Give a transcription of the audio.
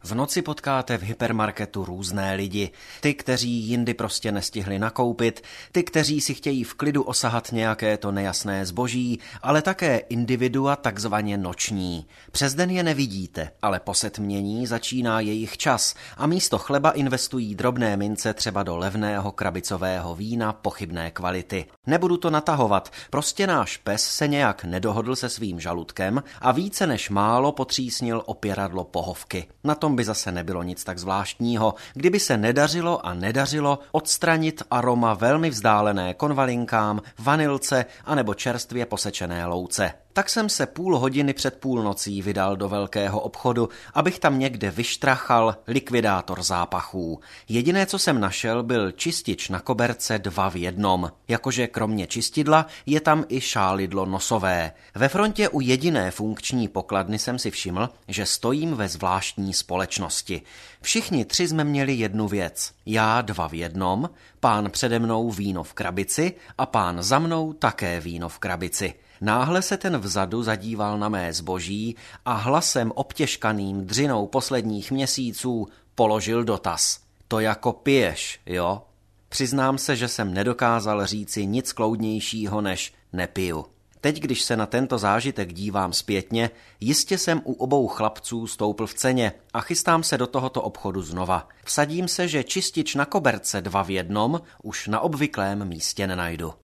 V noci potkáte v hypermarketu různé lidi. Ty, kteří jindy prostě nestihli nakoupit, ty, kteří si chtějí v klidu osahat nějaké to nejasné zboží, ale také individua takzvaně noční. Přes den je nevidíte, ale po setmění začíná jejich čas a místo chleba investují drobné mince třeba do levného krabicového vína pochybné kvality. Nebudu to natahovat, prostě náš pes se nějak nedohodl se svým žaludkem a více než málo potřísnil opěradlo pohovky. Na tom by zase nebylo nic tak zvláštního, kdyby se nedařilo odstranit aroma velmi vzdálené konvalinkám, vanilce anebo čerstvě posečené louce. Tak jsem se půl hodiny před půlnocí vydal do velkého obchodu, abych tam někde vyštrachal likvidátor zápachů. Jediné, co jsem našel, byl čistič na koberce 2 v 1. Jakože kromě čistidla je tam i šálidlo nosové. Ve frontě u jediné funkční pokladny jsem si všiml, že stojím ve zvláštní společnosti. Všichni 3 jsme měli jednu věc. Já 2 v 1, pán přede mnou víno v krabici a pán za mnou také víno v krabici. Náhle se ten vzadu zadíval na mé zboží a hlasem obtěžkaným dřinou posledních měsíců položil dotaz. To jako piješ, jo? Přiznám se, že jsem nedokázal říci nic kloudnějšího než nepiju. Teď, když se na tento zážitek dívám zpětně, jistě jsem u obou chlapců stoupl v ceně a chystám se do tohoto obchodu znova. Vsadím se, že čistič na koberce 2 v 1 už na obvyklém místě nenajdu.